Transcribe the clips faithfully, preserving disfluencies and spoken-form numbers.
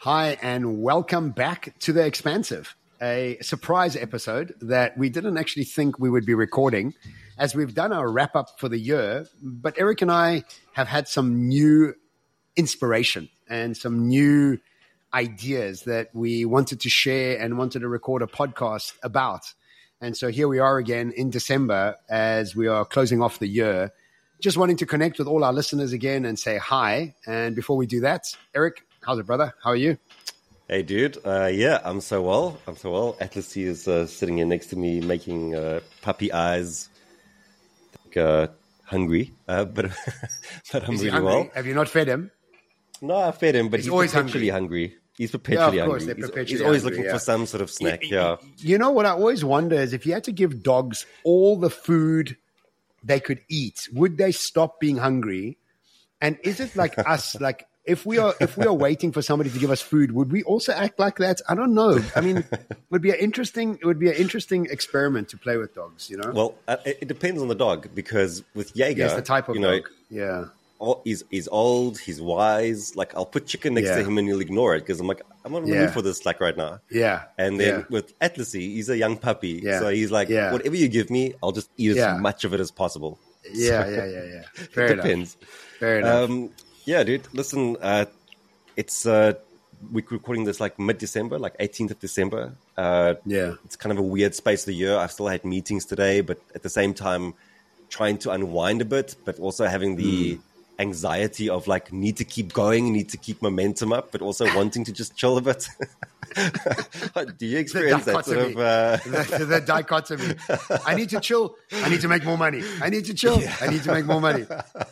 Hi, and welcome back to The Expansive, a surprise episode that we didn't actually think we would be recording as we've done our wrap up for the year. But Eric and I have had some new inspiration and some new ideas that we wanted to share and wanted to record a podcast about. And so here we are again in December as we are closing off the year, just wanting to connect with all our listeners again and say hi. And before we do that, Eric, how's it, brother? How are you? Hey, dude. Uh, yeah, I'm so well. I'm so well. Atlas is uh, sitting here next to me, making uh, puppy eyes, like, uh, hungry. Uh, but but I'm Is he really hungry? well. Have you not fed him? No, I fed him, but He's he's, always perpetually hungry. hungry. He's perpetually Yeah, of course, hungry. they're He's, perpetually he's always hungry, looking yeah. for some sort of snack. Yeah. You know what I always wonder is if you had to give dogs all the food they could eat, would they stop being hungry? And is it like us, like if we are if we are waiting for somebody to give us food, would we also act like that? I don't know. I mean, it would be an interesting it would be an interesting experiment to play with dogs, you know? Well, uh, it it depends on the dog because with Jaeger, Yes, the type of you know, dog. Yeah. all, he's he's old, he's wise. Like I'll put chicken next Yeah. to him and he'll ignore it because I'm like I'm not in the Yeah. mood for this like right now. Yeah. And then yeah. with Atlasy, he's a young puppy, Yeah. so he's like, Yeah. whatever you give me, I'll just eat Yeah. as much of it as possible. Yeah, So, yeah, yeah, yeah. Fair it enough. depends. Fair enough. Um, yeah, dude. Listen, uh, it's uh, we're recording this like mid-December, like eighteenth of December. Uh, yeah. it's kind of a weird space of the year. I've still had meetings today, but at the same time, trying to unwind a bit, but also having the Mm. anxiety of like need to keep going, need to keep momentum up, but also wanting to just chill a bit. Do you experience that sort of? Uh... the, the dichotomy. I need to chill. I need to make more money. I need to chill. Yeah. I need to make more money.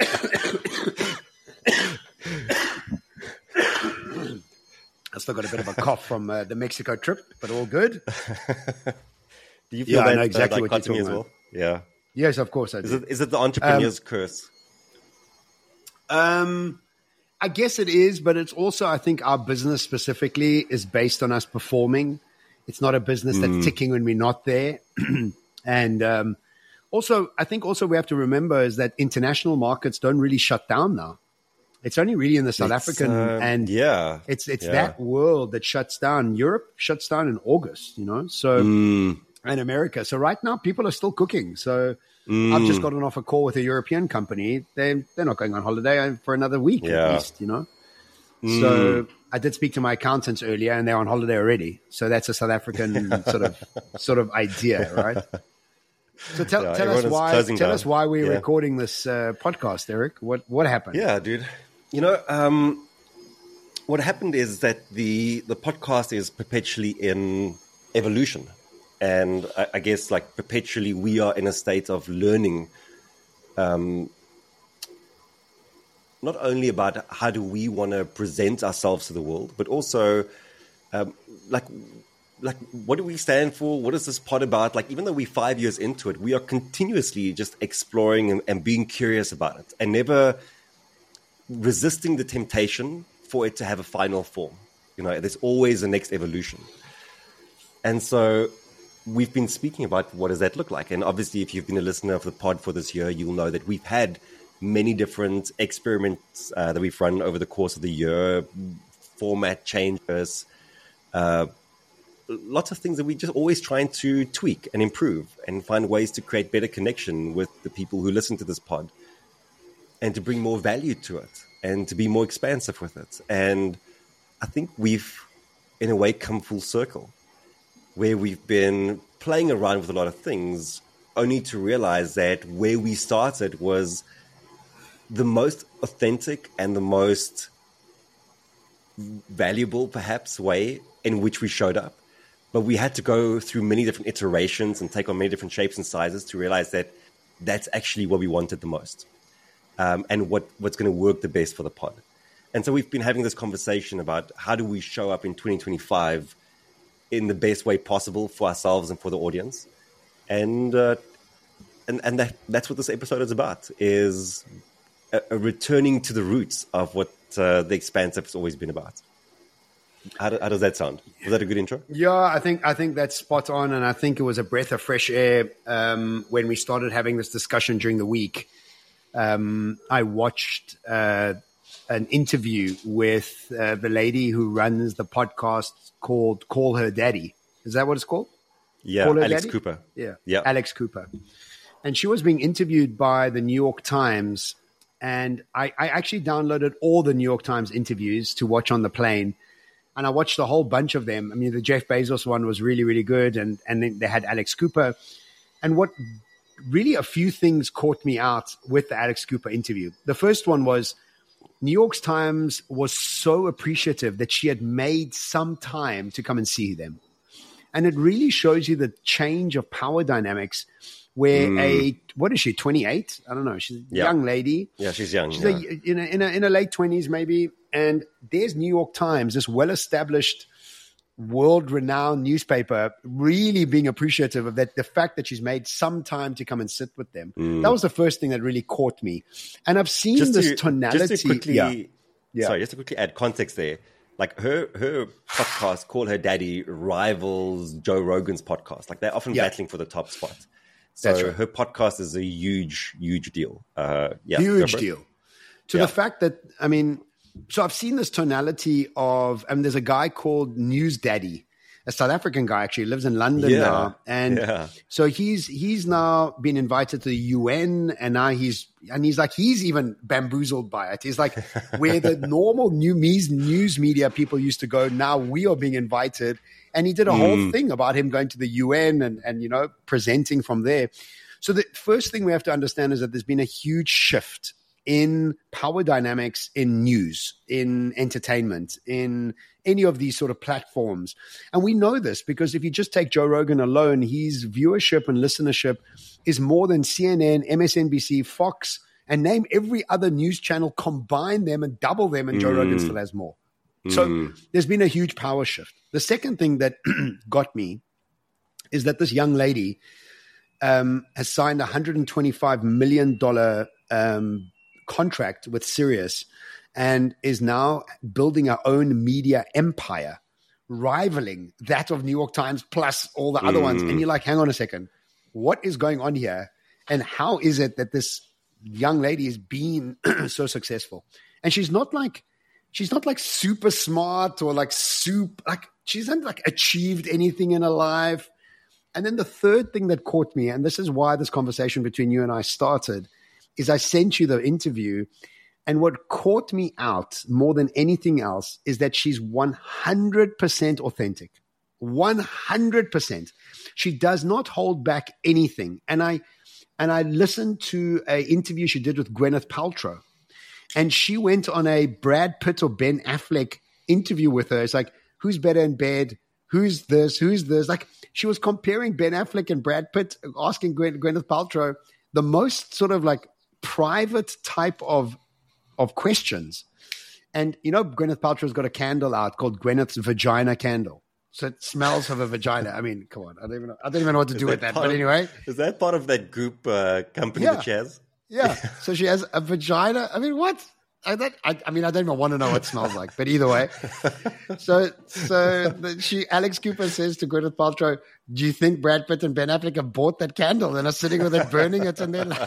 I still got a bit of a cough from uh, the Mexico trip, but all good. Do you feel Yeah, I that know exactly uh, what you're dichotomy as talking well? Yeah. Yes, of course I Is do. it is it the entrepreneur's curse? Um, I guess it is, but it's also, I think our business specifically is based on us performing. It's not a business that's ticking when we're not there. And um, also, I think also we have to remember is that international markets don't really shut down now. It's only really in the South It's, African uh, and yeah, it's it's yeah. that world that shuts down. Europe shuts down in August, you know, so Mm, and America. So right now people are still cooking. So mm, I've just gotten off a call with a European company. They they're not going on holiday for another week Yeah. at least, you know. mm. So I did speak to my accountants earlier, and they're on holiday already. So that's a South African sort of sort of idea, right? So tell, Yeah, tell us everyone is why closing tell down. us why we're Yeah. recording this uh, podcast, Eric. What what happened? Yeah, dude. You know, um, what happened is that the the podcast is perpetually in evolution, and I, I guess like perpetually we are in a state of learning. Um, not only about how do we want to present ourselves to the world, but also um, like like what do we stand for? What is this pod about? Like even though we're five years into it, we are continuously just exploring and, and being curious about it, and never resisting the temptation for it to have a final form. You know, there's always a next evolution. And so we've been speaking about what does that look like. And obviously, if you've been a listener of the pod for this year, you'll know that we've had many different experiments uh, that we've run over the course of the year, format changes, uh, lots of things that we just always trying to tweak and improve and find ways to create better connection with the people who listen to this pod, and to bring more value to it and to be more expansive with it. And I think we've, in a way, come full circle, where we've been playing around with a lot of things, only to realize that where we started was the most authentic and the most valuable, perhaps, way in which we showed up. But we had to go through many different iterations and take on many different shapes and sizes to realize that that's actually what we wanted the most. Um, and what, what's going to work the best for the pod. And so we've been having this conversation about how do we show up in twenty twenty-five in the best way possible for ourselves and for the audience. And uh, and, and that, that's what this episode is about, is a, a returning to the roots of what uh, The Expansive has always been about. How, do, how does that sound? Was that a good intro? Yeah, I think I think that's spot on, and I think it was a breath of fresh air um, when we started having this discussion during the week. Um, I watched uh, an interview with uh, the lady who runs the podcast called Call Her Daddy. Is that what it's called? Yeah, Call Her Alex Daddy? Cooper. Yeah, Yeah. Alex Cooper. And she was being interviewed by the New York Times. And I, I actually downloaded all the New York Times interviews to watch on the plane. And I watched a whole bunch of them. I mean, the Jeff Bezos one was really, really good. And, and then they had Alex Cooper. And what really a few things caught me out with the Alex Cooper interview. The first one was New York Times was so appreciative that she had made some time to come and see them. And it really shows you the change of power dynamics where mm. a, what is she, twenty-eight? I don't know. She's a yeah. young lady. Yeah, she's young. She's yeah. a, in, a, in, a, in her late twenties maybe. And there's New York Times, this well-established, world-renowned newspaper, really being appreciative of that, the fact that she's made some time to come and sit with them. Mm. That was the first thing that really caught me. And I've seen just this to, tonality. Just to quickly, yeah. Yeah. Sorry, just to quickly add context there. Like her, her podcast, Call Her Daddy, rivals Joe Rogan's podcast. Like they're often yeah. battling for the top spot. So right. her podcast is a huge, huge deal. Uh, yeah, huge deal. To yeah. the fact that, I mean, so I've seen this tonality of, I mean, there's a guy called News Daddy, a South African guy actually, lives in London yeah. now. And yeah. so he's he's now been invited to the U N, and now he's, and he's like, he's even bamboozled by it. He's like, where the normal new news media people used to go, now we are being invited. And he did a mm. whole thing about him going to the U N and, and, you know, presenting from there. So the first thing we have to understand is that there's been a huge shift in power dynamics in news, in entertainment, in any of these sort of platforms. And we know this because if you just take Joe Rogan alone, his viewership and listenership is more than C N N, M S N B C, Fox, and name every other news channel, combine them and double them, and Joe mm. Rogan still has more. So mm. there's been a huge power shift. The second thing that got me is that this young lady um, has signed a one hundred twenty-five million dollars um, contract with Sirius and is now building her own media empire, rivaling that of New York Times plus all the other mm. ones. And you're like, hang on a second, what is going on here? And how is it that this young lady is being so successful? And she's not like, she's not like super smart or like super, like she hasn't like achieved anything in her life. And then the third thing that caught me, and this is why this conversation between you and I started, is I sent you the interview. And what caught me out more than anything else is that she's one hundred percent authentic. one hundred percent. She does not hold back anything. And I, and I listened to an interview she did with Gwyneth Paltrow. And she went on a Brad Pitt or Ben Affleck interview with her. It's like, who's better in bed? Who's this? Who's this? Like, she was comparing Ben Affleck and Brad Pitt, asking Gwen, Gwyneth Paltrow the most sort of like private type of of questions. And, you know, Gwyneth Paltrow's got a candle out called Gwyneth's Vagina Candle. So it smells of a vagina. I mean, come on. I don't even know, I don't even know what to is do with that. But anyway. Of, is that part of that group uh, company yeah. that she has? Yeah. So she has a vagina. I mean, what? I, that, I, I mean, I don't even want to know what it smells like, but either way. So, so the, she, Alex Cooper says to Gwyneth Paltrow, do you think Brad Pitt and Ben Affleck have bought that candle and are sitting with it, burning it? And then and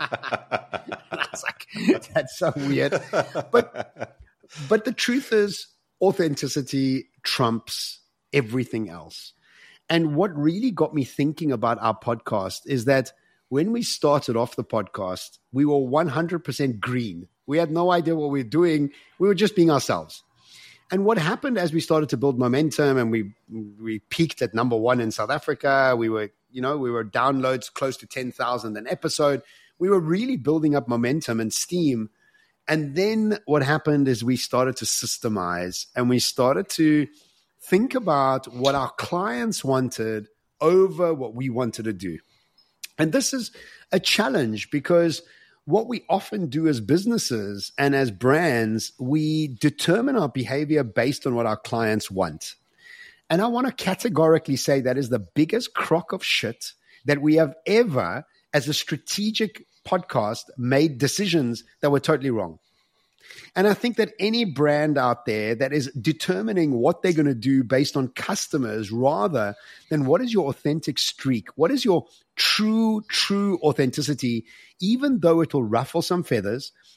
I was like, that's so weird. But, but the truth is authenticity trumps everything else. And what really got me thinking about our podcast is that when we started off the podcast, we were one hundred percent green. We had no idea what we were doing. We were just being ourselves. And what happened as we started to build momentum and we we peaked at number one in South Africa, we were, you know, we were downloads close to ten thousand an episode. We were really building up momentum and steam. And then what happened is we started to systemize and we started to think about what our clients wanted over what we wanted to do. And this is a challenge because what we often do as businesses and as brands, we determine our behavior based on what our clients want. And I want to categorically say that is the biggest crock of shit that we have ever, as a strategic podcast, made decisions that were totally wrong. And I think that any brand out there that is determining what they're going to do based on customers rather than what is your authentic streak, what is your true, true authenticity, even though it will ruffle some feathers,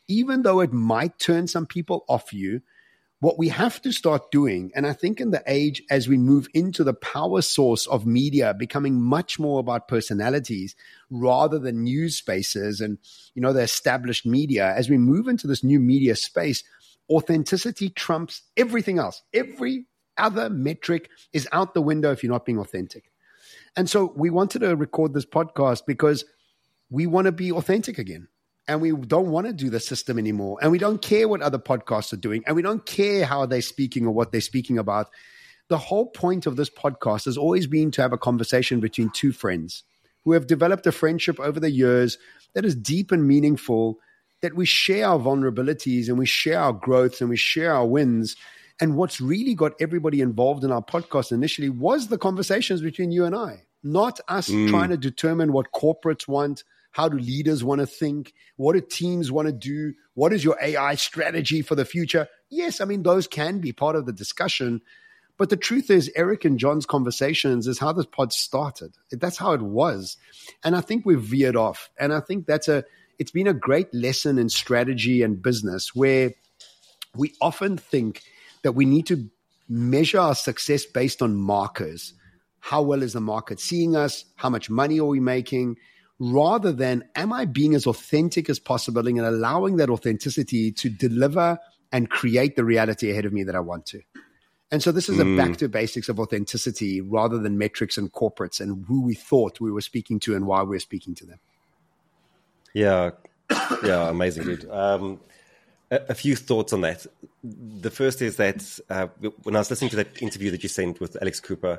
even though it might turn some people off you, what we have to start doing, and I think in the age as we move into the power source of media becoming much more about personalities rather than news spaces and, you know, the established media, as we move into this new media space, authenticity trumps everything else. Every other metric is out the window if you're not being authentic. And so we wanted to record this podcast because we want to be authentic again. And we don't want to do the system anymore. And we don't care what other podcasts are doing. And we don't care how they're speaking or what they're speaking about. The whole point of this podcast has always been to have a conversation between two friends who have developed a friendship over the years that is deep and meaningful, that we share our vulnerabilities and we share our growths and we share our wins. And what's really got everybody involved in our podcast initially was the conversations between you and I, not us mm. trying to determine what corporates want. How do leaders want to think? What do teams want to do? What is your A I strategy for the future? Yes, I mean, those can be part of the discussion. But the truth is, Eric and John's conversations is how this pod started. That's how it was. And I think we've veered off. And I think that's a, it's been a great lesson in strategy and business where we often think that we need to measure our success based on markers. How well is the market seeing us? How much money are we making? Rather than, am I being as authentic as possible and allowing that authenticity to deliver and create the reality ahead of me that I want to? And so this is mm. a back to basics of authenticity rather than metrics and corporates and who we thought we were speaking to and why we were speaking to them. Yeah, yeah, amazing, dude. Um, a, a few thoughts on that. The first is that uh, when I was listening to that interview that you sent with Alex Cooper,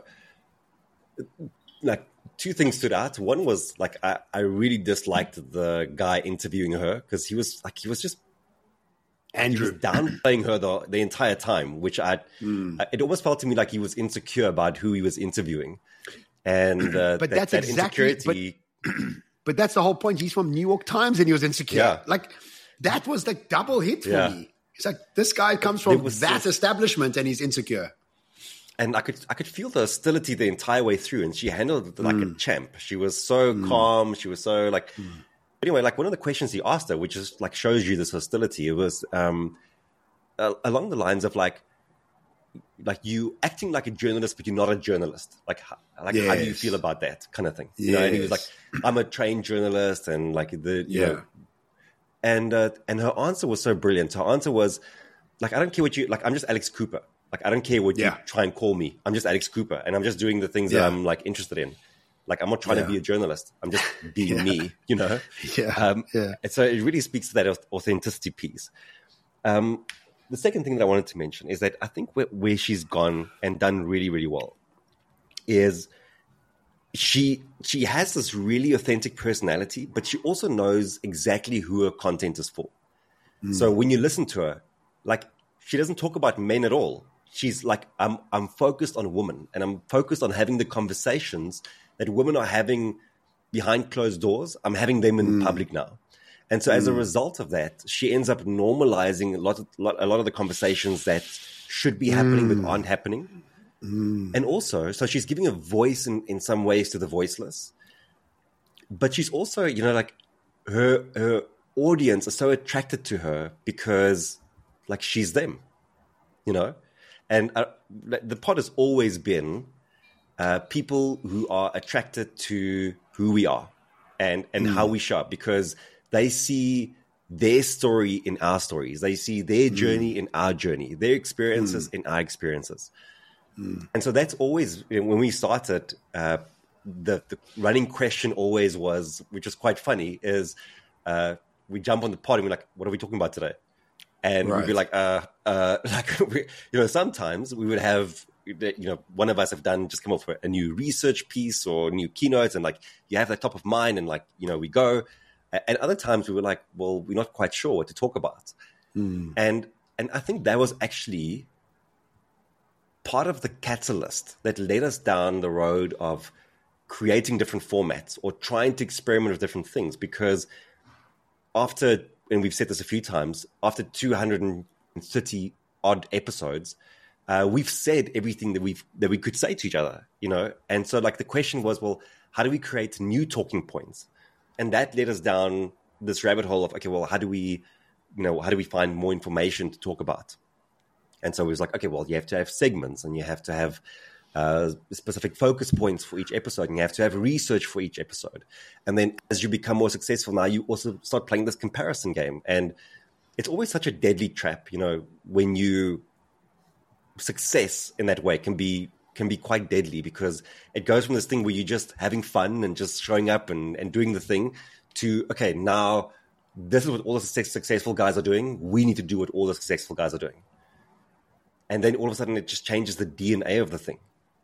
like, two things stood out. One was like I, I really disliked the guy interviewing her because he was like he was just Andrew he was downplaying her the, the entire time, which I mm. it almost felt to me like he was insecure about who he was interviewing, and uh, but that, that's that exactly. insecurity. But, but that's the whole point. He's from New York Times, and he was insecure. Yeah. Like that was the double hit for yeah. me. It's like this guy comes from that this, establishment, and he's insecure. And I could I could feel the hostility the entire way through, and she handled it like mm. a champ. She was so mm. calm. She was so like. Mm. Anyway, like one of the questions he asked her, which is like shows you this hostility, it was um, uh, along the lines of like, like you acting like a journalist, but you're not a journalist. Like, how, like yes. how do you feel about that kind of thing? You yes. know, and he was like, I'm a trained journalist, and like the you yeah. know, and uh, and her answer was so brilliant. Her answer was like, I don't care what you like. I'm just Alex Cooper. Like, I don't care what yeah. you try and call me. I'm just Alex Cooper, and I'm just doing the things yeah. that I'm like interested in. Like, I'm not trying yeah. to be a journalist. I'm just being yeah. me, you know? Yeah. Um, yeah. And so it really speaks to that authenticity piece. Um, the second thing that I wanted to mention is that I think where, where she's gone and done really, really well is she she has this really authentic personality, but she also knows exactly who her content is for. Mm. So when you listen to her, like, she doesn't talk about men at all. She's like, I'm I'm focused on women, and I'm focused on having the conversations that women are having behind closed doors. I'm having them in mm. public now. And so mm. as a result of that, she ends up normalizing a lot of, a lot of the conversations that should be happening mm. but aren't happening. Mm. And also, so she's giving a voice in, in some ways to the voiceless. But she's also, you know, like her her audience are so attracted to her because, like, she's them, you know? And uh, the pod has always been uh, people who are attracted to who we are and, and mm. how we show up, because they see their story in our stories. They see their journey mm. in our journey, their experiences mm. in our experiences. Mm. And so that's always, you know, when we started, uh, the, the running question always was, which was quite funny, is uh, we jump on the pod and we're like, what are we talking about today? And right. we'd be like, uh, uh, like, we, you know, sometimes we would have, you know, one of us have done, just come up with a new research piece or new keynotes, and like, you have that top of mind, and like, you know, we go. And other times we were like, well, we're not quite sure what to talk about. Mm. And, and I think that was actually part of the catalyst that led us down the road of creating different formats or trying to experiment with different things. Because after, and we've said this a few times, after two hundred thirty odd episodes, uh, we've said everything that we've that we could say to each other, you know. And so, like, the question was, well, how do we create new talking points? And that led us down this rabbit hole of, okay, well, how do we you know, how do we find more information to talk about? And so it was like, okay, well, you have to have segments and you have to have uh, specific focus points for each episode, and you have to have research for each episode. And then as you become more successful now, you also start playing this comparison game. And it's always such a deadly trap, you know, when you success in that way can be can be quite deadly, because it goes from this thing where you're just having fun and just showing up and, and doing the thing to, okay, now this is what all the success, successful guys are doing. We need to do what all the successful guys are doing. And then all of a sudden it just changes the D N A of the thing.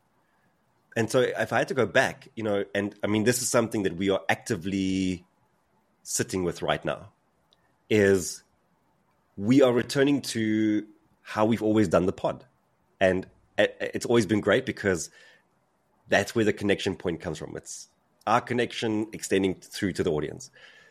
And so if I had to go back, you know, and I mean, this is something that we are actively sitting with right now, is we are returning to how we've always done the pod. And it's always been great because that's where the connection point comes from. It's our connection extending through to the audience.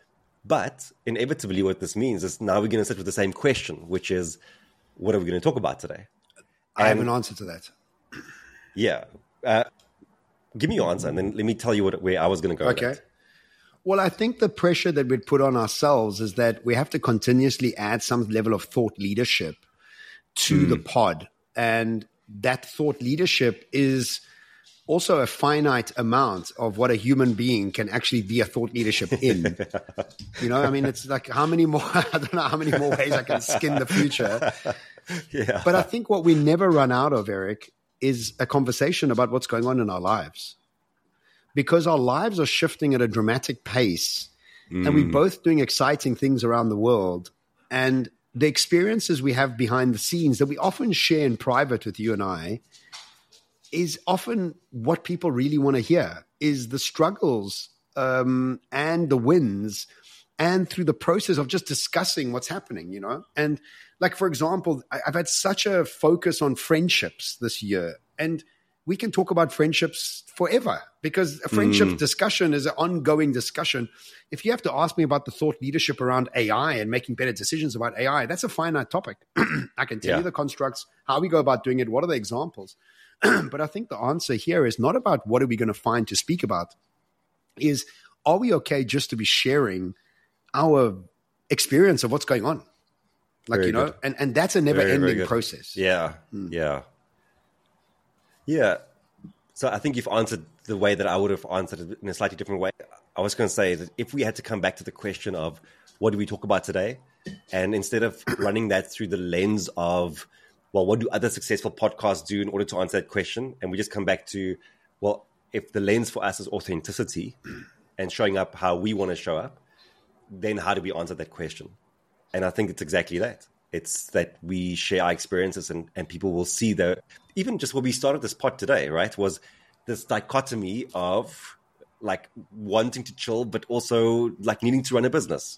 But inevitably what this means is now we're going to sit with the same question, which is, what are we going to talk about today? I and, have an answer to that. Yeah. Uh, give me your answer, and then let me tell you what, where I was going to go. Okay. With that. Well, I think the pressure that we'd put on ourselves is that we have to continuously add some level of thought leadership to mm. the pod. And that thought leadership is also a finite amount of what a human being can actually be a thought leadership in. You know, I mean, it's like how many more, I don't know how many more ways I can skin the future. Yeah. But I think what we never run out of, Eric, is a conversation about what's going on in our lives. Because our lives are shifting at a dramatic pace, mm. and we're both doing exciting things around the world. And the experiences we have behind the scenes that we often share in private with you and I is often what people really want to hear, is the struggles um, and the wins, and through the process of just discussing what's happening, you know? And like, for example, I, I've had such a focus on friendships this year, and we can talk about friendships forever, because a friendship mm. discussion is an ongoing discussion. If you have to ask me about the thought leadership around A I and making better decisions about A I, that's a finite topic. I can tell yeah. you the constructs, how we go about doing it, what are the examples. But I think the answer here is not about what are we going to find to speak about, is are we okay just to be sharing our experience of what's going on? Like, very you know, and, and that's a never very, ending very process. Yeah. Mm. Yeah. Yeah. So I think you've answered the way that I would have answered it in a slightly different way. I was going to say that if we had to come back to the question of what do we talk about today, and instead of running that through the lens of, well, what do other successful podcasts do in order to answer that question? And we just come back to, well, if the lens for us is authenticity and showing up how we want to show up, then how do we answer that question? And I think it's exactly that. It's that we share our experiences, and, and people will see that. Even just when we started this pod today, right, was this dichotomy of like wanting to chill, but also like needing to run a business.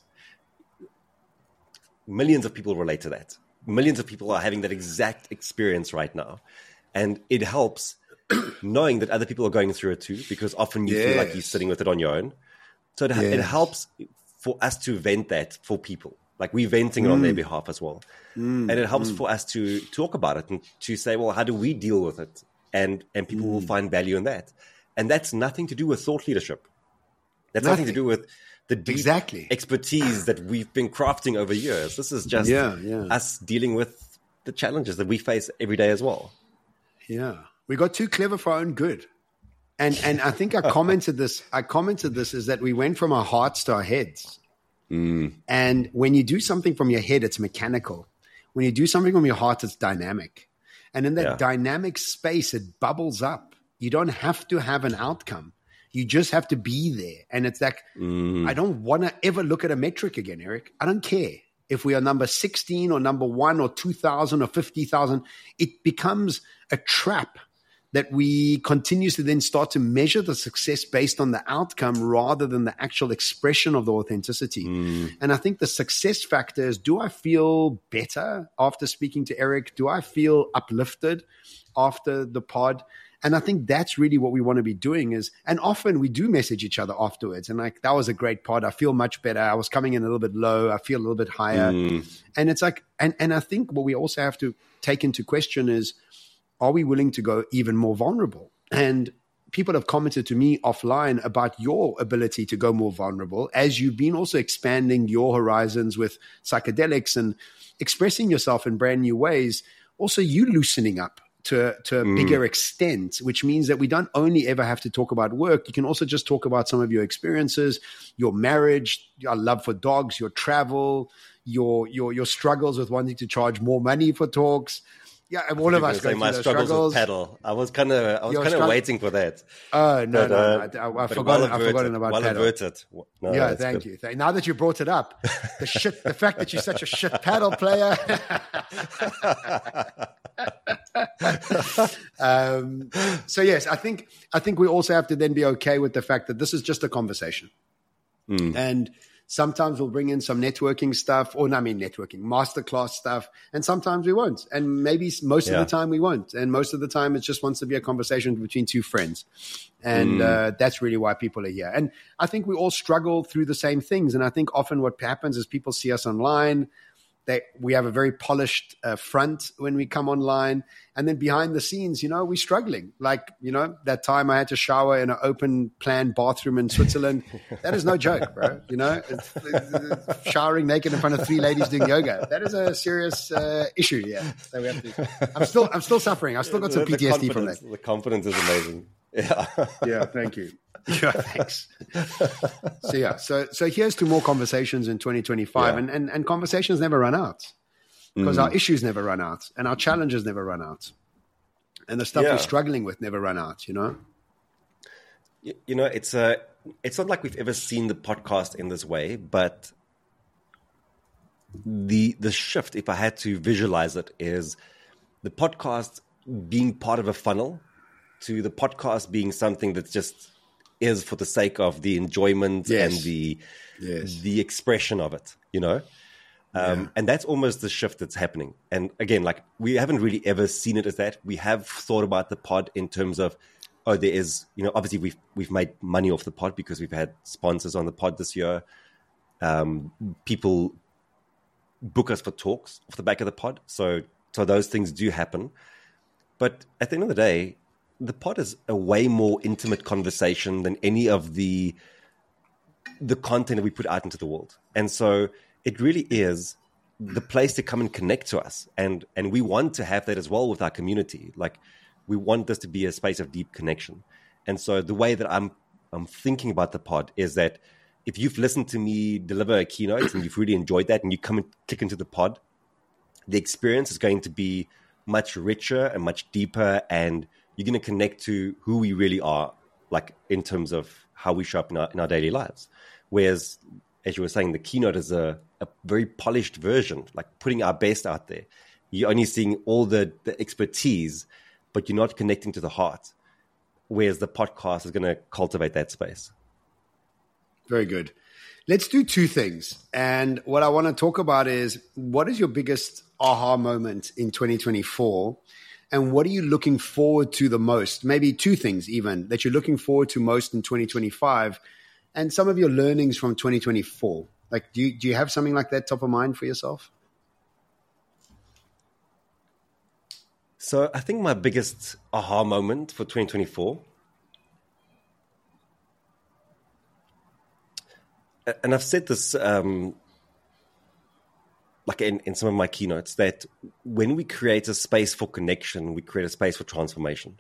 Millions of people relate to that. Millions of people are having that exact experience right now. And it helps knowing that other people are going through it too, because often you yes. feel like you're sitting with it on your own. So it, yes. it helps for us to vent that for people. Like we're venting mm. it on their behalf as well. Mm. And it helps mm. for us to talk about it and to say, well, how do we deal with it? And and people mm. will find value in that. And that's nothing to do with thought leadership. That's nothing, nothing to do with the deep exactly. expertise that we've been crafting over years. This is just yeah, yeah. us dealing with the challenges that we face every day as well. Yeah. We got too clever for our own good. And and I think I commented this, I commented this is that we went from our hearts to our heads. Mm. And when you do something from your head, it's mechanical. When you do something from your heart, it's dynamic. And in that yeah. dynamic space, it bubbles up. You don't have to have an outcome. You just have to be there. And it's like, mm. I don't want to ever look at a metric again, Eric. I don't care if we are number sixteen or number one or two thousand or fifty thousand. It becomes a trap that we continuously then start to measure the success based on the outcome rather than the actual expression of the authenticity. Mm. And I think the success factor is, do I feel better after speaking to Eric? Do I feel uplifted after the pod? And I think that's really what we want to be doing is, and often we do message each other afterwards. And like, that was a great pod. I feel much better. I was coming in a little bit low. I feel a little bit higher. Mm. And it's like, and, and I think what we also have to take into question is, are we willing to go even more vulnerable? And people have commented to me offline about your ability to go more vulnerable as you've been also expanding your horizons with psychedelics and expressing yourself in brand new ways. Also, you loosening up to, to a mm. bigger extent, which means that we don't only ever have to talk about work. You can also just talk about some of your experiences, your marriage, your love for dogs, your travel, your your your struggles with wanting to charge more money for talks. Yeah, and all of us go through my those struggles. struggles. With pedal. I was kind of, I was kind of strugg- waiting for that. Oh no, but, no, uh, no. I, I, I've forgotten. Well I've forgotten about well pedal. Averted. No, yeah, thank good. you. Now that you brought it up, the shit, the fact that you're such a shit paddle player. um, so yes, I think I think we also have to then be okay with the fact that this is just a conversation, mm. and sometimes we'll bring in some networking stuff, or no, I mean networking, masterclass stuff, and sometimes we won't. And maybe most yeah. of the time we won't. And most of the time it just wants to be a conversation between two friends. And mm. uh, that's really why people are here. And I think we all struggle through the same things. And I think often what happens is people see us online, that we have a very polished uh, front when we come online. And then behind the scenes, you know, we're struggling. Like, you know, that time I had to shower in an open plan bathroom in Switzerland. That is no joke, bro. You know, it's, it's showering naked in front of three ladies doing yoga. That is a serious uh, issue. Yeah. So we have to, I'm still, I'm still suffering. I've still got some P T S D from that. The confidence is amazing. Yeah. Yeah. Thank you. Yeah, thanks. So yeah, so so here's to more conversations in twenty twenty-five, yeah. and, and and conversations never run out because mm. our issues never run out, and our challenges never run out, and the stuff yeah. we're struggling with never run out. You know, you, you know, it's a it's not like we've ever seen the podcast in this way, but the the shift, if I had to visualize it, is the podcast being part of a funnel to the podcast being something that's just is for the sake of the enjoyment yes. and the yes. the expression of it, you know? Um, yeah. And that's almost the shift that's happening. And again, like we haven't really ever seen it as that. We have thought about the pod in terms of, oh, there is, you know, obviously we've, we've made money off the pod because we've had sponsors on the pod this year. Um, people book us for talks off the back of the pod. So, so those things do happen. But at the end of the day, the pod is a way more intimate conversation than any of the the content that we put out into the world. And so it really is the place to come and connect to us. And and we want to have that as well with our community. Like we want this to be a space of deep connection. And so the way that I'm I'm thinking about the pod is that if you've listened to me deliver a keynote and you've really enjoyed that and you come and click into the pod, the experience is going to be much richer and much deeper, and you're going to connect to who we really are, like in terms of how we show up in our, in our daily lives. Whereas, as you were saying, the keynote is a, a very polished version, like putting our best out there. You're only seeing all the, the expertise, but you're not connecting to the heart. Whereas the podcast is going to cultivate that space. Very good. Let's do two things. And what I want to talk about is, what is your biggest aha moment in twenty twenty-four? And what are you looking forward to the most? Maybe two things even that you're looking forward to most in twenty twenty-five, and some of your learnings from twenty twenty-four. Like, do you, do you have something like that top of mind for yourself? So I think my biggest aha moment for twenty twenty-four, and I've said this um, like in, in some of my keynotes, that when we create a space for connection, we create a space for transformation.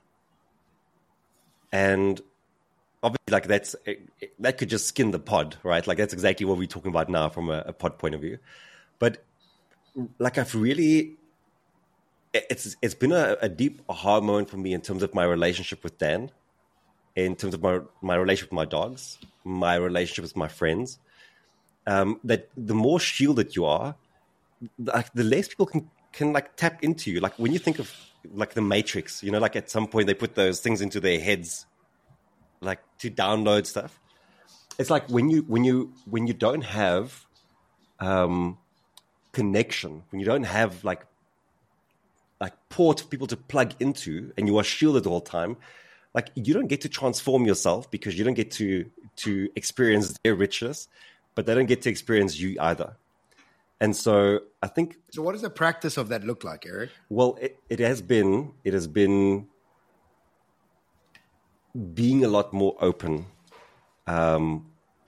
And obviously, like that's that could just skin the pod, right? Like that's exactly what we're talking about now from a, a pod point of view. But like I've really, it's it's been a, a deep aha moment for me in terms of my relationship with Dan, in terms of my my relationship with my dogs, my relationship with my friends. Um, that the more shielded you are, like the less people can, can like tap into you. Like when you think of like the Matrix, you know, like at some point they put those things into their heads, like to download stuff. It's like when you when you when you don't have um, connection, when you don't have like like port for people to plug into, and you are shielded all the time, like you don't get to transform yourself because you don't get to to experience their richness, but they don't get to experience you either. And so I think. So what does the practice of that look like, Eric? Well, it, it has been, it has been being a lot more open. Um,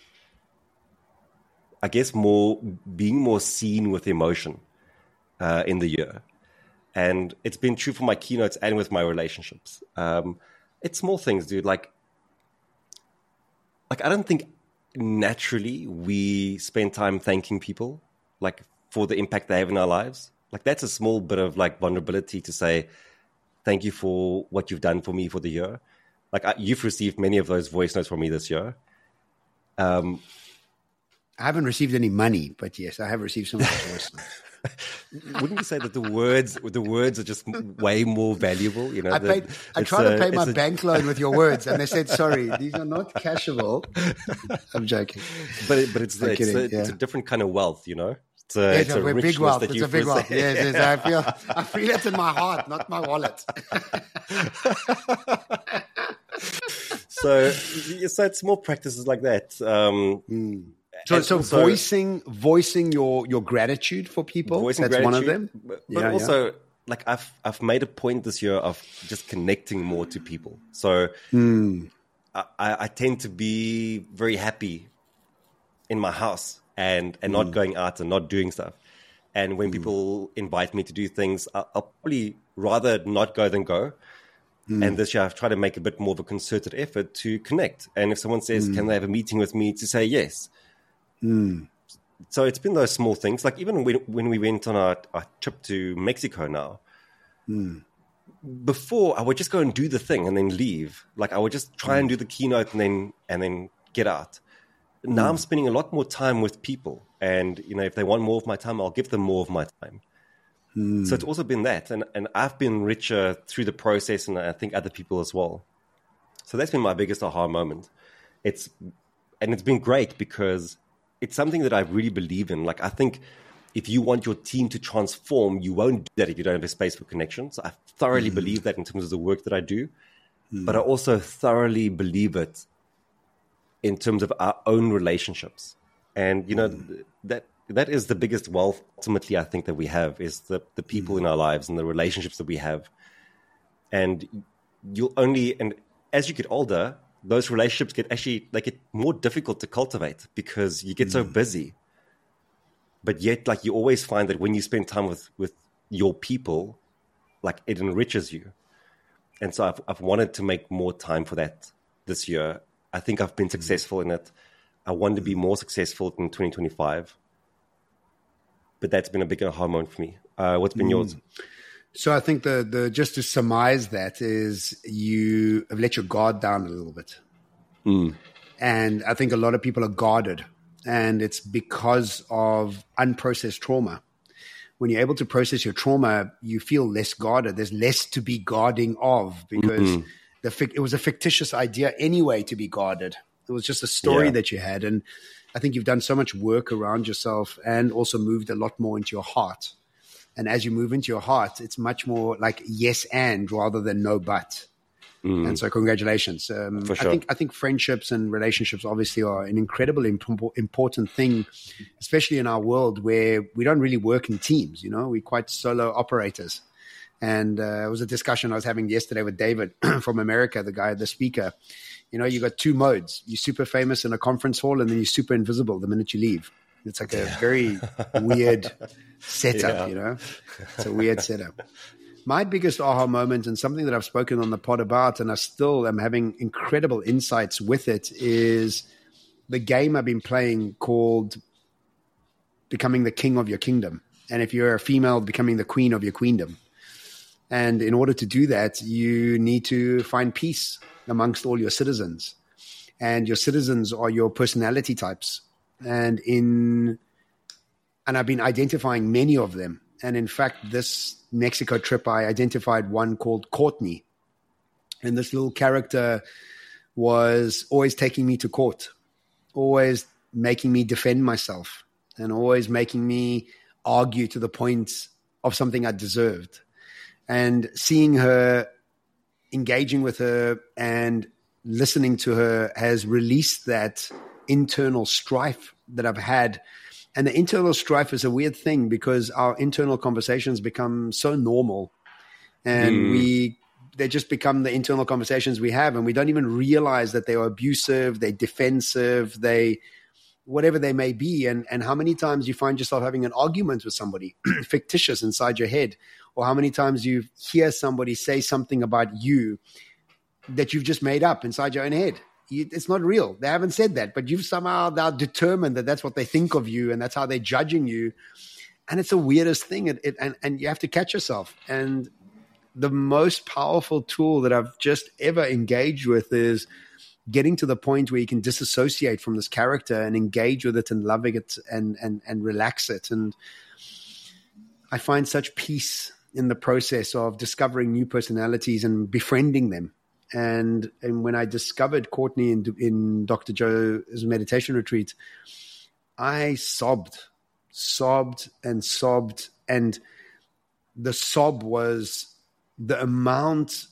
I guess more being more seen with emotion uh, in the year. And it's been true for my keynotes and with my relationships. Um, it's small things, dude. Like, like I don't think naturally we spend time thanking people, like for the impact they have in our lives. Like that's a small bit of like vulnerability to say, thank you for what you've done for me for the year. Like I, you've received many of those voice notes from me this year. Um, I haven't received any money, but yes, I have received some of those voice notes. Wouldn't you say that the words, the words are just way more valuable? You know, I, the, paid, I tried a, to pay my a, bank loan with your words, and they said, "Sorry, these are not cashable." I'm joking, but it, but it's it's, kidding, a, yeah. it's a different kind of wealth, you know. It's a, yes, it's a, a big wealth. It's a big wealth. Yes, yes, I feel I feel it in my heart, not my wallet. so, so it's more practices like that. Um, mm. So, so also, voicing voicing your, your gratitude for people, that's one of them. But, but yeah, also, yeah. like I've I've made a point this year of just connecting more to people. So mm. I, I tend to be very happy in my house and, and not mm. going out and not doing stuff. And when mm. people invite me to do things, I'll, I'll probably rather not go than go. Mm. And this year I've tried to make a bit more of a concerted effort to connect. And if someone says, mm. can they have a meeting with me, to say yes. Mm. So it's been those small things. Like even when, when we went on our, our trip to Mexico now, mm. before I would just go and do the thing and then leave. Like I would just try mm. and do the keynote and then and then get out. Now mm. I'm spending a lot more time with people. And, you know, if they want more of my time, I'll give them more of my time. Mm. So it's also been that. And, and I've been richer through the process, and I think other people as well. So that's been my biggest aha moment. It's And it's been great because it's something that I really believe in. Like, I think if you want your team to transform, you won't do that if you don't have a space for connection. So I thoroughly mm. believe that in terms of the work that I do. Mm. But I also thoroughly believe it in terms of our own relationships. And, you know, mm. that that is the biggest wealth, ultimately, I think, that we have, is the, the people mm. in our lives and the relationships that we have. And you'll only, and as you get older, those relationships get actually, they get more difficult to cultivate because you get mm. so busy. But yet, like, you always find that when you spend time with, with your people, like, it enriches you. And so I've, I've wanted to make more time for that this year. I think I've been successful in it. I want to be more successful in twenty twenty-five. But that's been a big aha moment for me. Uh, what's been mm. yours? So I think the the just to surmise that is you have let your guard down a little bit. Mm. And I think a lot of people are guarded. And it's because of unprocessed trauma. When you're able to process your trauma, you feel less guarded. There's less to be guarding of because mm-hmm. the it was a fictitious idea anyway to be guarded. It was just a story yeah. that you had. And I think you've done so much work around yourself and also moved a lot more into your heart. And as you move into your heart, it's much more like yes and rather than no but. Mm. And so congratulations. Um, For sure. I think I think friendships and relationships obviously are an incredibly imp- important thing, especially in our world where we don't really work in teams. You know, we're quite solo operators. And uh, it was a discussion I was having yesterday with David from America, the guy, the speaker. You know, you got two modes. You're super famous in a conference hall and then you're super invisible the minute you leave. It's like a very weird setup, yeah. you know. It's a weird setup. My biggest aha moment, and something that I've spoken on the pod about, and I still am having incredible insights with it, is the game I've been playing called Becoming the King of Your Kingdom. And if you're a female, becoming the queen of your queendom. And in order to do that, you need to find peace amongst all your citizens. And your citizens are your personality types. And in, and I've been identifying many of them. And in fact, this Mexico trip, I identified one called Courtney. And this little character was always taking me to court, always making me defend myself, and always making me argue to the point of something I deserved. And seeing her, engaging with her and listening to her has released that internal strife that I've had. And the internal strife is a weird thing because our internal conversations become so normal and mm. we they just become the internal conversations we have, and we don't even realize that they are abusive, they're defensive, they whatever they may be. And, and how many times you find yourself having an argument with somebody fictitious inside your head, or how many times you hear somebody say something about you that you've just made up inside your own head. You, it's not real. They haven't said that, but you've somehow now determined that that's what they think of you and that's how they're judging you. And it's the weirdest thing. It, it, and, and you have to catch yourself. And the most powerful tool that I've just ever engaged with is getting to the point where you can disassociate from this character and engage with it and loving it and, and, and relax it. And I find such peace in the process of discovering new personalities and befriending them. And, and when I discovered Courtney in, in Doctor Joe's meditation retreat, I sobbed, sobbed and sobbed. And the sob was the amount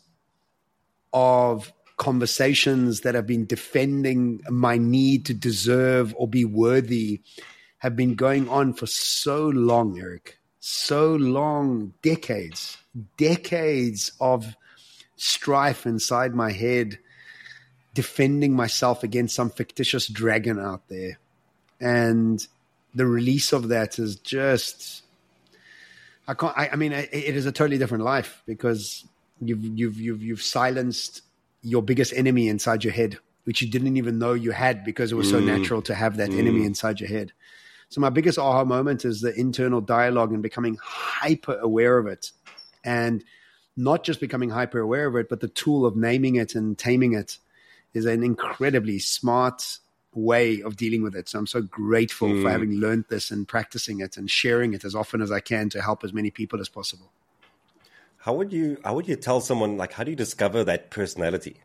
of conversations that have been defending my need to deserve or be worthy have been going on for so long, Eric, so long, decades, decades of strife inside my head, defending myself against some fictitious dragon out there. And the release of that is just, I can't, I, I mean, it, it is a totally different life because you've, you've, you've, you've silenced your biggest enemy inside your head, which you didn't even know you had because it was mm. so natural to have that mm. enemy inside your head. So my biggest aha moment is the internal dialogue and becoming hyper aware of it. And not just becoming hyper aware of it, but the tool of naming it and taming it is an incredibly smart way of dealing with it. So I'm so grateful mm. for having learned this and practicing it and sharing it as often as I can to help as many people as possible. How would you how would you tell someone, like, how do you discover that personality?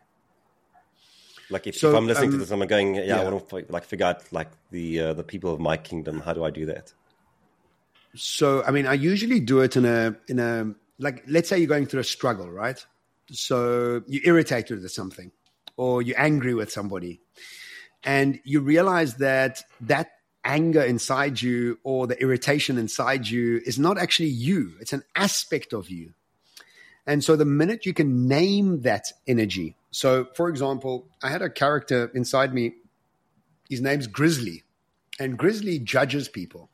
Like if, so, if I'm listening um, to someone going, yeah, yeah, I want to like figure out like the uh, the people of my kingdom, how do I do that? So I mean, I usually do it in a in a like, let's say you're going through a struggle, right? So you're irritated with something or you're angry with somebody and you realize that that anger inside you or the irritation inside you is not actually you. It's an aspect of you. And so the minute you can name that energy. So for example, I had a character inside me. His name's Grizzly, and Grizzly judges people.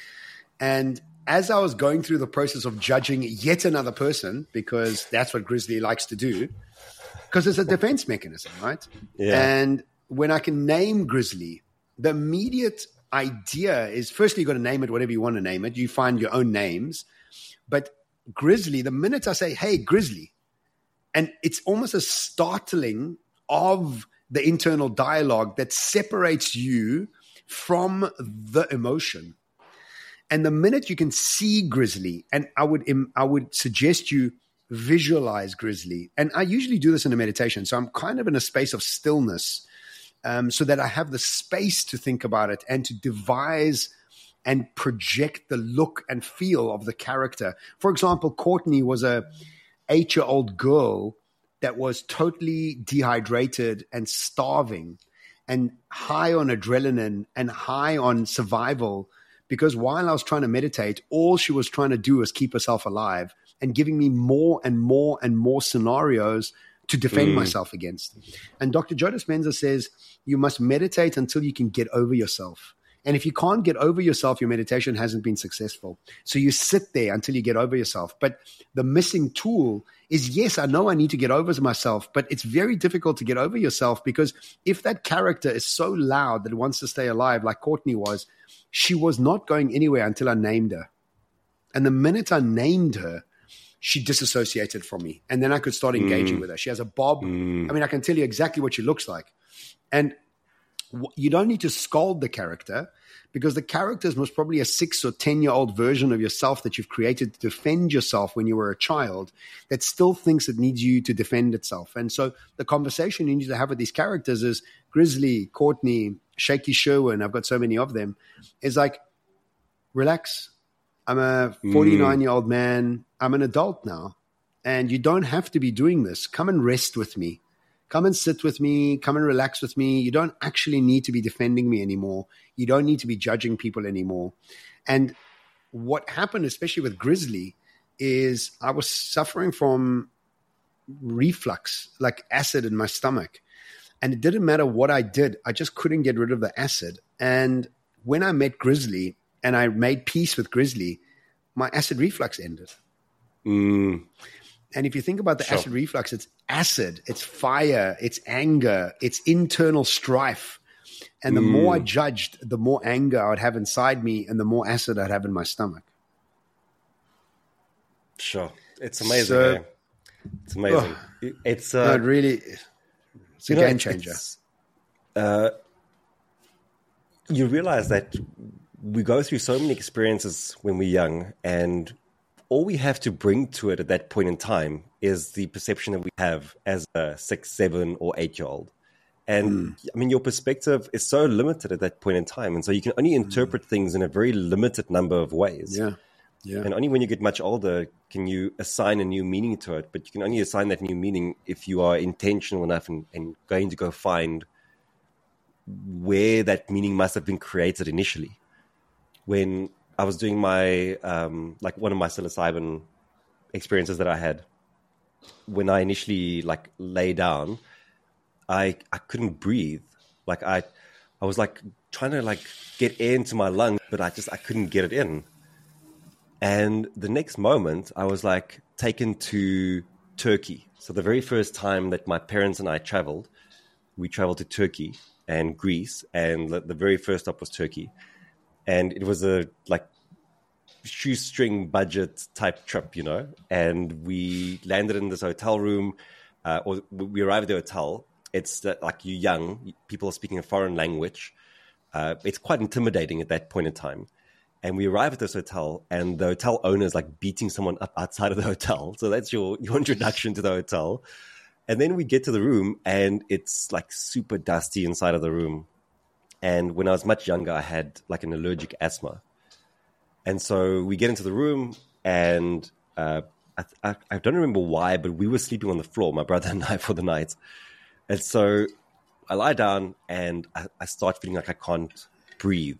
And as I was going through the process of judging yet another person, because that's what Grizzly likes to do, because it's a defense mechanism, right? Yeah. And when I can name Grizzly, the immediate idea is, firstly, you've got to name it whatever you want to name it. You find your own names. But Grizzly, the minute I say, hey, Grizzly, and it's almost a startling of the internal dialogue that separates you from the emotion. And the minute you can see Grizzly, and I would I would suggest you visualize Grizzly. And I usually do this in a meditation. So I'm kind of in a space of stillness um, so that I have the space to think about it and to devise and project the look and feel of the character. For example, Courtney was a eight-year-old girl that was totally dehydrated and starving and high on adrenaline and high on survival, because while I was trying to meditate, all she was trying to do was keep herself alive and giving me more and more and more scenarios to defend mm. myself against. And Doctor Joe Dispenza says you must meditate until you can get over yourself. And if you can't get over yourself, your meditation hasn't been successful. So you sit there until you get over yourself. But the missing tool is, yes, I know I need to get over myself, but it's very difficult to get over yourself, because if that character is so loud that it wants to stay alive, like Courtney was, she was not going anywhere until I named her. And the minute I named her, she disassociated from me. And then I could start engaging mm. with her. She has a bob. Mm. I mean, I can tell you exactly what she looks like. And you don't need to scold the character, because the character is most probably a six or ten-year-old version of yourself that you've created to defend yourself when you were a child, that still thinks it needs you to defend itself. And so the conversation you need to have with these characters is Grizzly, Courtney, Shaky Sherwin, I've got so many of them, is like, relax. I'm a forty-nine-year-old man. I'm an adult now, and you don't have to be doing this. Come and rest with me. Come and sit with me. Come and relax with me. You don't actually need to be defending me anymore. You don't need to be judging people anymore. And what happened, especially with Grizzly, is I was suffering from reflux, like acid in my stomach. And it didn't matter what I did. I just couldn't get rid of the acid. And when I met Grizzly and I made peace with Grizzly, my acid reflux ended. Mm. And if you think about the Sure. acid reflux, it's acid, it's fire, it's anger, it's internal strife. And the Mm. more I judged, the more anger I would have inside me and the more acid I'd have in my stomach. Sure. It's amazing. So- eh? It's amazing. It's uh, No, it really, it's a you know, game it's- changer. it's, Uh, you realize that we go through so many experiences when we're young, and all we have to bring to it at that point in time is the perception that we have as a six, seven, or eight-year-old. And Mm. I mean, your perspective is so limited at that point in time, and so you can only interpret things in a very limited number of ways. Yeah. Yeah. And only when you get much older can you assign a new meaning to it. But you can only assign that new meaning if you are intentional enough and, and going to go find where that meaning must have been created initially. When I was doing my, um, like one of my psilocybin experiences that I had, when I initially like lay down, I I couldn't breathe. Like I, I was like trying to like get air into my lungs, but I just, I couldn't get it in. And the next moment, I was like taken to Turkey. So the very first time that my parents and I traveled, we traveled to Turkey and Greece, and the the very first stop was Turkey. And it was a like shoestring budget type trip, you know. And we landed in this hotel room, uh, or we arrived at the hotel. It's that, like, you're young, people are speaking a foreign language. Uh, it's quite intimidating at that point in time. And we arrive at this hotel, and the hotel owner is like beating someone up outside of the hotel. So that's your, your introduction to the hotel. And then we get to the room, and it's like super dusty inside of the room. And when I was much younger, I had like an allergic asthma. And so we get into the room, and uh, I, I, I don't remember why, but we were sleeping on the floor, my brother and I, for the night. And so I lie down, and I, I start feeling like I can't breathe.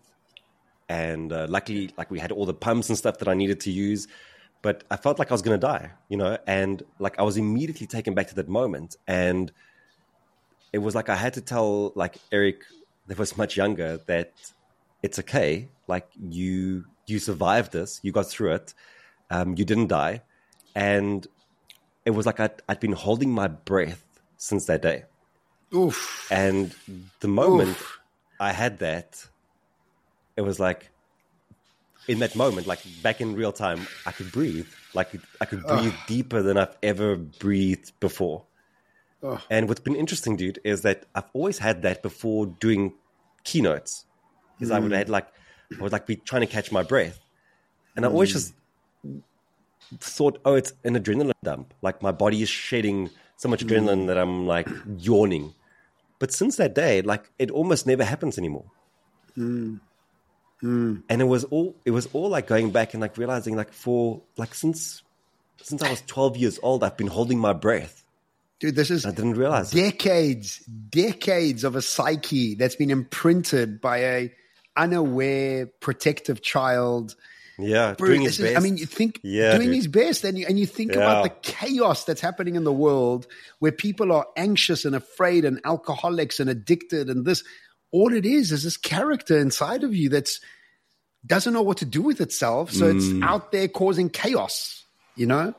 And uh, luckily, like, we had all the pumps and stuff that I needed to use, but I felt like I was going to die, you know, and like I was immediately taken back to that moment. And it was like I had to tell like Eric, that was much younger, that it's okay. Like, you, you survived this, you got through it, um, you didn't die. And it was like I'd, I'd been holding my breath since that day. Oof. And the moment Oof. I had that, it was like, in that moment, like back in real time, I could breathe. Like, I could breathe Ugh. deeper than I've ever breathed before. Ugh. And what's been interesting, dude, is that I've always had that before doing keynotes. Is I would have had like, I would like be trying to catch my breath. And I always just thought, oh, it's an adrenaline dump. Like, my body is shedding so much adrenaline that I'm like yawning. But since that day, like, it almost never happens anymore. Mm. Mm. And it was all it was all like going back and like realizing, like, for like since since I was twelve years old, I've been holding my breath. Dude, this is I didn't realize it. decades, decades of a psyche that's been imprinted by a unaware, protective child. Yeah, Bro, doing this his is- best. I mean, you think Yeah, doing dude. his best, and you, and you think Yeah. about the chaos that's happening in the world, where people are anxious and afraid, and alcoholics and addicted, and this. All it is is this character inside of you that's doesn't know what to do with itself, so Mm. it's out there causing chaos. You know.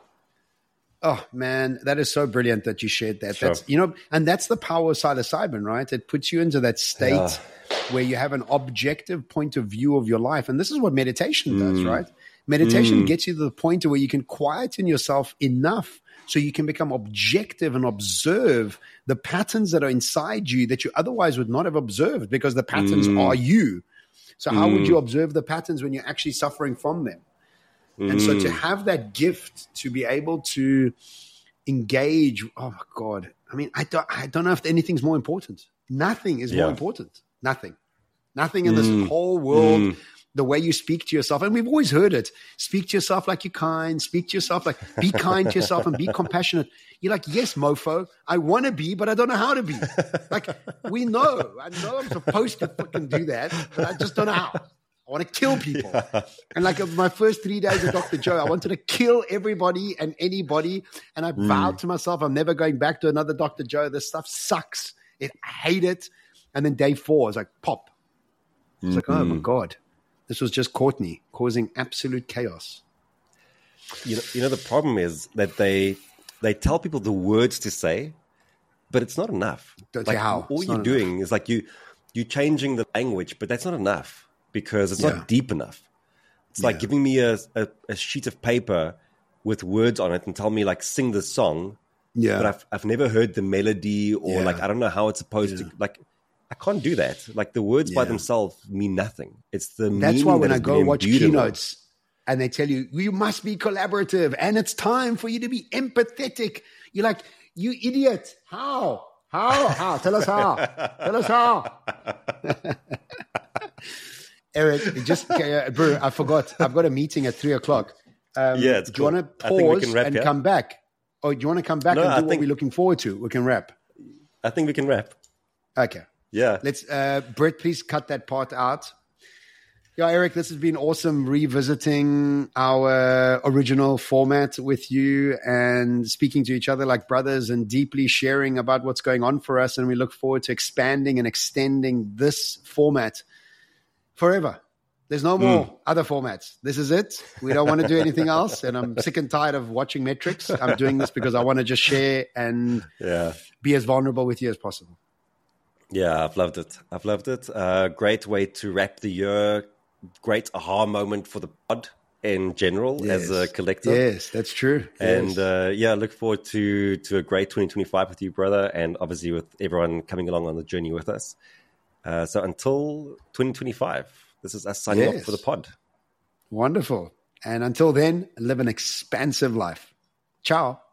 Oh man, that is so brilliant that you shared that. Sure. That's, you know, and that's the power of psilocybin, right? It puts you into that state Yeah. where you have an objective point of view of your life. And this is what meditation does, Mm. right? Meditation Mm. gets you to the point where you can quieten yourself enough so you can become objective and observe the patterns that are inside you that you otherwise would not have observed, because the patterns Mm. are you. So how would Mm. you observe the patterns when you're actually suffering from them? And so to Mm. have that gift to be able to engage, oh my God. I mean, I don't, I don't know if anything's more important. Nothing is Yeah. more important. Nothing. Nothing in this Mm. whole world. Mm. The way you speak to yourself, and we've always heard it, speak to yourself like you're kind, speak to yourself like, be kind to yourself and be compassionate. You're like, yes, mofo, I want to be, but I don't know how to be. Like, we know, I know I'm supposed to fucking do that, but I just don't know how. I want to kill people. Yeah. And like my first three days of Doctor Joe, I wanted to kill everybody and anybody. And I mm. vowed to myself, I'm never going back to another Doctor Joe. This stuff sucks. It, I hate it. And then day four, I was like, pop. It's mm-hmm. like, oh my God. This was just Courtney causing absolute chaos. You know, you know, the problem is that they they tell people the words to say, but it's not enough. Don't like, say how. All it's you're doing enough. is like you you changing the language, but that's not enough because it's yeah. not deep enough. It's yeah. like giving me a, a, a sheet of paper with words on it and tell me like sing this song. Yeah. But I've I've never heard the melody or yeah. like I don't know how it's supposed yeah. to like. I can't do that. Like the words yeah. by themselves mean nothing. It's the that's why when that I go watch keynotes and they tell you you must be collaborative and it's time for you to be empathetic, you're like, you idiot! How? How? How? Tell us how. Tell us how. Eric, just uh, bro, I forgot. I've got a meeting at three o'clock. Um, yeah, it's do cool. you want to pause and here. come back, or do you want to come back no, and do I what think, we're looking forward to? We can wrap. I think we can wrap. Okay. Yeah. Let's, uh, Brett, please cut that part out. Yeah, Eric, this has been awesome revisiting our original format with you and speaking to each other like brothers and deeply sharing about what's going on for us. And we look forward to expanding and extending this format forever. There's no more mm. other formats. This is it. We don't want to do anything else. And I'm sick and tired of watching metrics. I'm doing this because I want to just share and yeah. be as vulnerable with you as possible. Yeah, I've loved it. I've loved it. Uh, great way to wrap the year. Great aha moment for the pod in general yes. as a collective. Yes, that's true. And yes. uh, yeah, look forward to to a great twenty twenty-five with you, brother, and obviously with everyone coming along on the journey with us. Uh, so until twenty twenty-five, this is us signing yes. off for the pod. Wonderful. And until then, live an expansive life. Ciao.